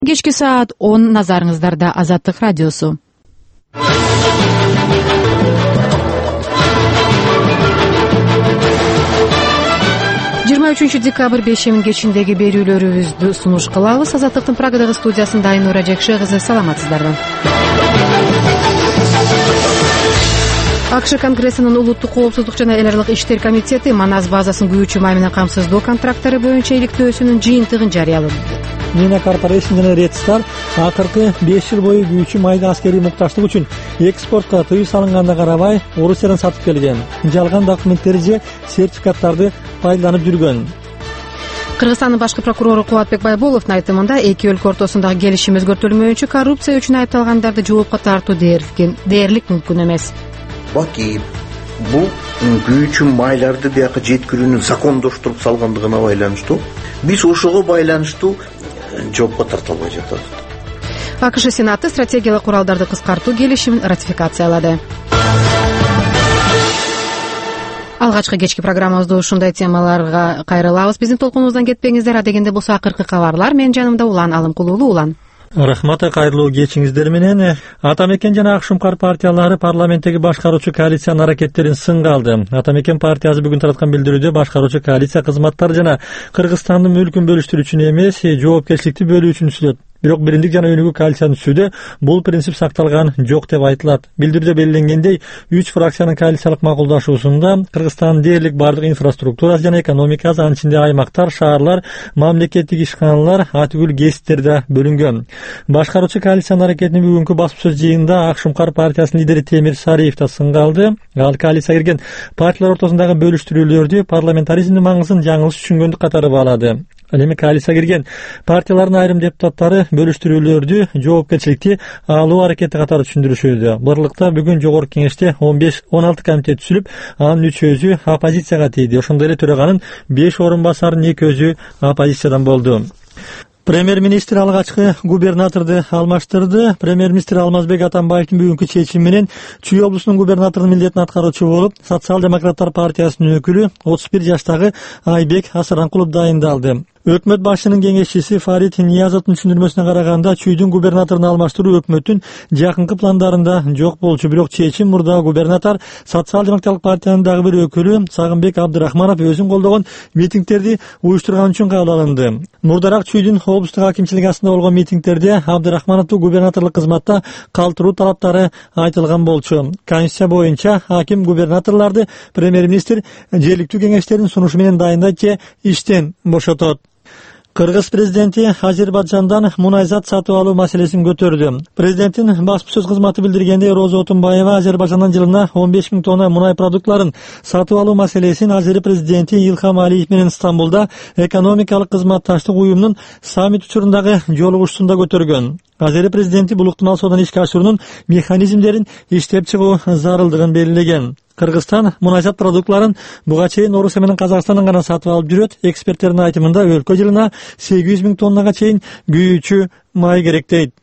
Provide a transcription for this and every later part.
Кечки саат 10 назарыңыздарда Азаттык радиосу. 23 декабрь бейшемин кечиндеги берүүлөрүбүздү сунуш кылабыз. Азаттыктын Прагадагы студиясында Айнура Жекши кызы, саламатсыздарбы? АКШ Конгрессинин улуттук коопсуздук жана эл аралык иштер комитети Манас базасын күйүүчү май менен камсыздоо контракттары боюнча иликтөөсүнүн жыйынтыгын жарыялады. Nina Corporation жана Red Star акыркы 5 жыл бою күйүүчү майды аскерий мукташтык үчүн экспортко тыюу салынганда карабай Орусиядан сатып келген. Жалган документтери же сертификаттарды пайдаланып жүргөн. Кыргызстандын башкы прокурору Кубатбек Байболовдун айтымында эки өлкө ортосундагы келишим өзгөртүлмөйүнчө коррупция үчүн айыпталгандарды жоопко тартуу дээрлик мүмкүн эмес. Баки бул күйүүчү майларды бияка жеткирүүнүн закондоштуруп салгандыгына байланыштуу биз ошого байланыштуу жоопко тарта албай жатабыз. АКШ Сенаты стратегиялык куралдарды кыскартуу келишимин ратификациялады. Алгачкы кечки программабызда ушундай темаларга кайрылабыз. Биздин толкунубуздан кетпеңиздер. Адегенде болсо акыркы кабарлар. Менин жанымда Улан Алымкулуулу. Улан. Рахмат, кайрылуу кечиңиздер менен. Атамекен жана Акшумкар партиялары парламенттеги башкаруучу коалициянын аракеттерин сынга алды. Атамекен партиясы бүгүн тараткан билдирүүдө башкаруучу коалиция кызматтары жана Кыргызстандын мүлкүн бөлүштүрүү үчүн эмес, жоопкерчиликти бөлүү үчүн түзүлөт. Бирок бириндик жана өнүгүү коалициянын түсүүдө бул принцип сакталган жок деп айтылат. Билдирүүдө белгиленгендей, 3 фракциянын коалициялык макулдашуусунда Кыргызстан дээрлик бардык инфраструктурасы жана экономикасы, анын ичинде аймактар, шаарлар, мамлекеттик ишканалар, атүгүл ГЭСтер да бөлүнгөн. Башкаруучу коалициянын аракетинин бүгүнкү басма сөз жыйынында Акшумкар партиясынын лидери Темир Сариев да сынга алды. Ал коалицияга кирген партиялар ортосундагы бөлүштүрүүлөрдү парламентаризмдин маңызын жаңылыш түшүнгөндүк катары баалады. Ал эми коалицияга кирген партиялардын айрым депутаттары бөлүштүрүүлөрдү жоопкерчиликти алуу аракети катары түшүндүрүшүүдө. Барлыкта бүгүн жогорку кеңеште 15-16 комитет түзүлүп, анын 3 оппозицияга тийди. Ошондой эле төраганын 5 орун басарынын 2 оппозициядан болду. Премьер-министр алгачкы губернаторду алмаштырды. Премьер-министр Алмазбек Атамбаевдин бүгүнкү чечими менен Чүй облусунун губернаторунун милдетин аткаруучу болуп, Социал-демократтар партиясынын өкүлү 31 жаштагы Айбек Асаранкулов дайындалды. Өкмөт башчынын кеңешчиси Фарид Ниязовдун түшүндүрмөсүнө караганда, Чүйдүн губернаторун алмаштыруу өкмөттүн жакынкы пландарында жок болчу. Бирок чечим мурдагы губернатор Социал-демократтык партиянын дагы бир өкүлү Сагынбек Абдырахманов өзүн колдогон митингдерди уюштурган үчүн кабыл алынды. Мурдараак Чүйдүн облустук акимчилиги астында болгон митингдерде Абдырахмановду губернаторлук кызматта калтыруу талаптары айтылган болчу. Конституция боюнча аким губернаторлорду премьер-министр жергиликтүү кеңештердин сунушу менен дайындайт же иштен бошотот. Кыргыз президенти Азербайжандан мунайзат сатып алуу маселесин көтөрдү. Президенттин басма сөз кызматы билдиргендей, Роза Отунбаева Азербайжандан жылына 15 000 тонна мунай продуктларын сатып алуу маселесин Азери президенти Илхам Алиев менен Стамбулда экономикалык кызматташтык уюмунун саммит учурундагы жолугушуусунда көтөргөн. Азери президенти бул ыктымал сооданы ишке ашыруунун механизмдерин иштеп чыгуу зарылдыгын белгилеген. Кыргызстан мунайзат продуктларын буга чейин Орусия менен Казакстандан гана сатып алып жүрөт. Эксперттердин айтымында өлкө жылына 800 000 тоннага чейин күйүүчү май керек дейт.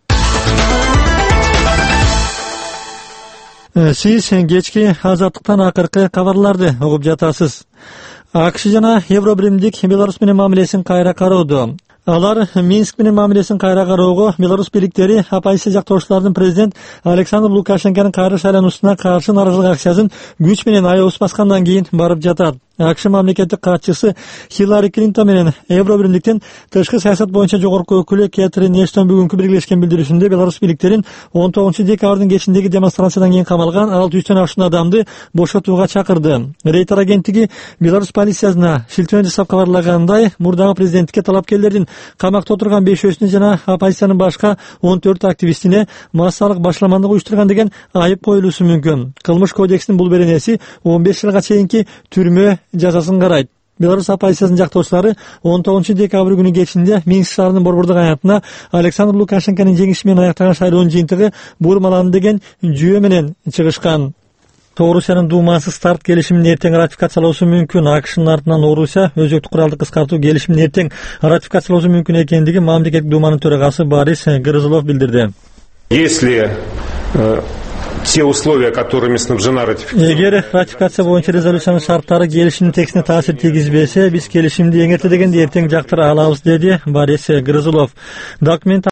Сиз кечки Азаттыктан акыркы кабарларды угуп жатасыз. АКШ жана Евробиримдик Беларусь менен мамилесин кайра кароодо. Алар Минск менен мамилесин кайра кароого Беларусь бийликтери оппозиция жактоочулардын президент Александр Лукашенконун кайра шайлануусуна каршы нааразылык акциясын күч менен аябыз баскандан кийин барып жатат. АКШ мамлекеттик катчысы Хиллари Клинтон менен Евробиримдиктин тышкы саясат боюнча жогорку өкүлү Кэтрин Эштон бүгүнкү биргелешкен билдирүүсүндө Беларусь бийликтерин 19 декабрдын кечиндеги демонстрациядан кийин камалган 600 ашуун адамды бошотууга чакырды. Рейтер агенттиги Беларусь полициясына шилтеме жасап кабарлагандай, мурдагы президенттикке талапкерлердин камакта отурган 5-өсүнө жана оппозициянын башка 14 активистине массалык башламандык уюштурган деген айып коюлуусу мүмкүн. Кылмыш кодексинин бул беренеси 15 жылга чейинки түрмө жазасын карайт. Беларусь оппозициясынын жактоочулары 19 декабрь күнү кечинде Минск шаарынын борбордук аянтына Александр Лукашенконун жеңиши менен аяктаган шайлоонун жыйынтыгы бурмаланды деген жүйө менен чыгышкан. Орусиянын Думасы старт келишимин эртең ратификациялоосу мүмкүн. АКШнын артынан Орусия өзөктүк куралды кыскартуу келишимин эртең ратификациялоосу мүмкүн экендиги мамлекеттик Думанын төрагасы Борис Грызлов билдирди. Если те условия, которыми снабжена ратификация. Эгер ратификация боюнча резолюциянын шарттары келишимдин текстине таасир тийгизбесе, биз келишимди эң эрте дегенде эртең жактыра алабыз, деди Борис Грызлов. Документ